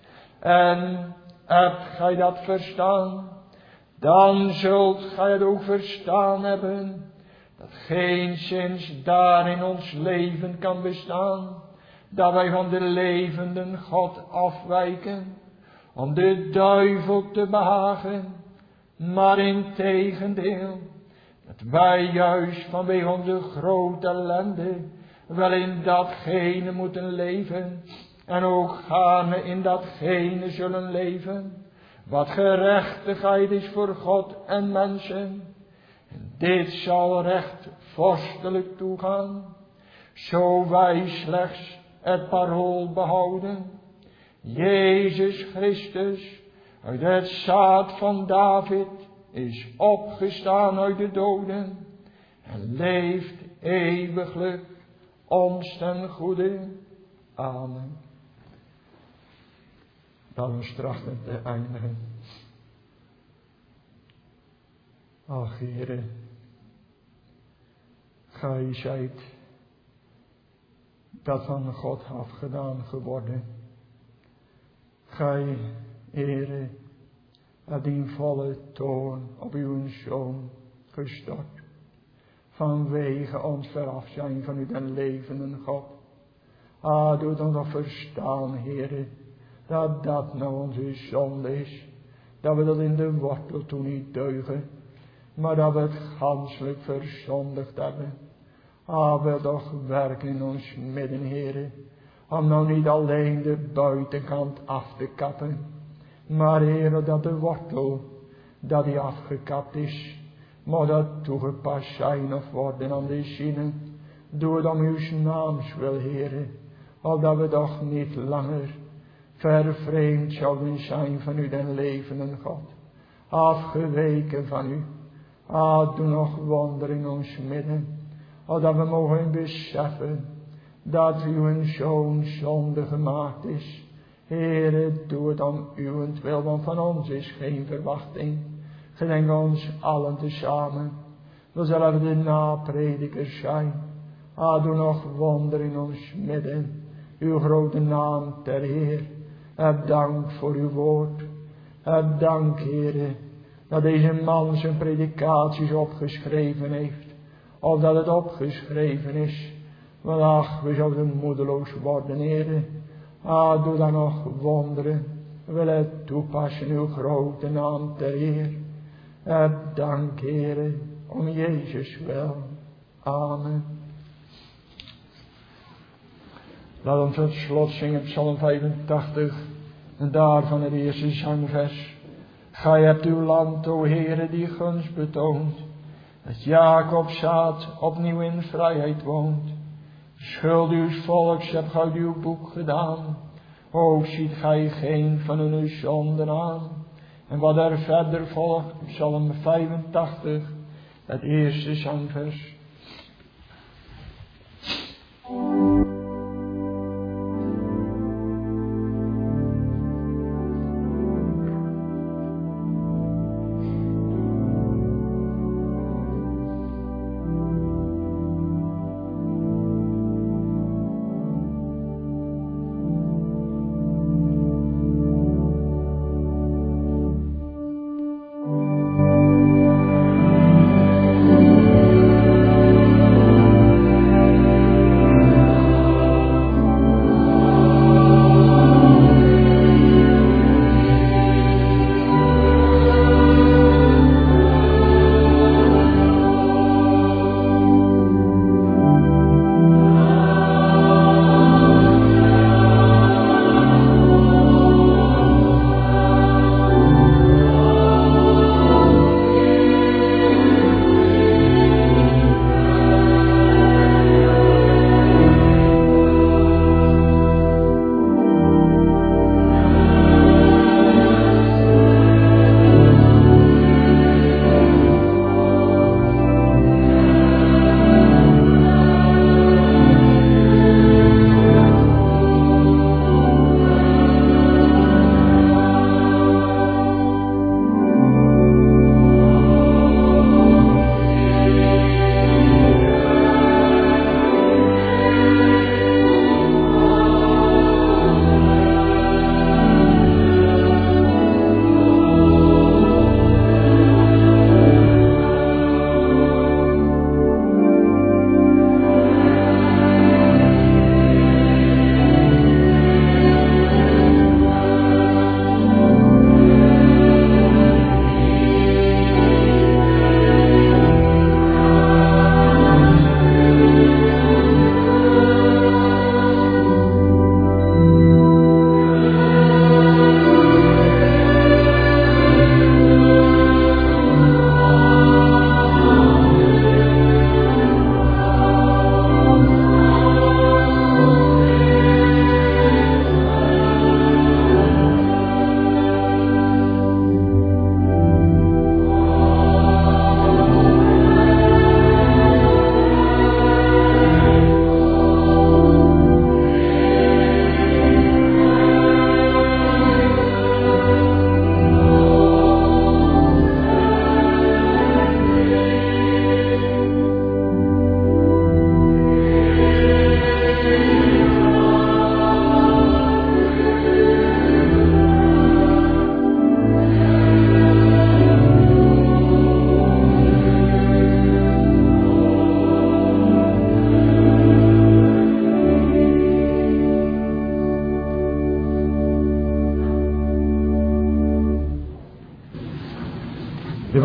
En hebt gij dat verstaan, dan zult gij het ook verstaan hebben, dat geenszins daar in ons leven kan bestaan, dat wij van de levende God afwijken, om de duivel te behagen, maar integendeel, dat wij juist vanwege onze grote ellende wel in datgene moeten leven, en ook gaarne in datgene zullen leven, wat gerechtigheid is voor God en mensen. En dit zal recht vorstelijk toegaan, zo wij slechts het parool behouden: Jezus Christus uit het zaad van David is opgestaan uit de doden en leeft eeuwiglijk ons ten goede. Amen. Dat we trachten te eindigen. Ach, Heere, gij zijt dat van God afgedaan geworden. Gij, Heere, hebt die volle toorn op uw Zoon gestort, vanwege ons veraf zijn van u den levende God. Ah, doe ons nog verstaan, Heere, dat dat nou onze zonde is, dat we dat in de wortel toen niet deugen, maar dat we het ganselijk verzondigd hebben. Ah, wil toch werken in ons midden, Heere, om nou niet alleen de buitenkant af te kappen, maar, Heere, dat de wortel, dat die afgekapt is, moet dat toegepast zijn of worden aan de zinnen. Doe het om uw naams wil, Heere, opdat we toch niet langer vervreemd zouden zijn van u den levende God, afgeweken van u. Ah, doe nog wonder in ons midden, opdat we mogen beseffen dat uw Zoon zonde gemaakt is. Heere, doe het om uwentwil, want van ons is geen verwachting. Gedenk ons allen tezamen, we zullen de napredikers zijn. Ah, doe nog wonder in ons midden, uw grote naam ter Heer. Heb dank voor uw woord. Heb dank, Heere, dat deze man zijn predikaties opgeschreven heeft, of dat het opgeschreven is. Want ach, we zouden moedeloos worden, Heere. Ah, doe dan nog wonderen. Wil het toepassen, uw grote naam ter Heer. Heb dank, Heere, om Jezus wel. Amen. Laat ons tot slot zingen Psalm vijfentachtig en daarvan het eerste zangvers. Gij hebt uw land, o Heere, die gunst betoont, dat Jacob's zaad opnieuw in vrijheid woont. Schuld uw volks hebt gij uw boek gedaan, ook ziet gij geen van hun zonden aan. En wat er verder volgt, Psalm vijfentachtig, het eerste zangvers.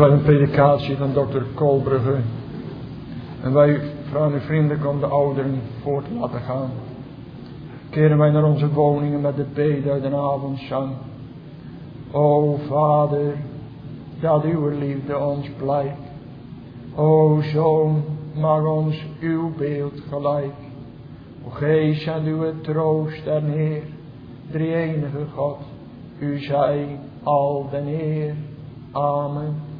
was een predikatie van dokter Kolbrugge. En wij vragen uw vriendelijk om de ouderen voor te laten gaan. Keren wij naar onze woningen met de bede uit de avondzang. O Vader, dat uw liefde ons blijkt. O Zoon, maak ons uw beeld gelijk. O Geest en uw troost en Heer, drie enige God, u zij al den eer. Amen.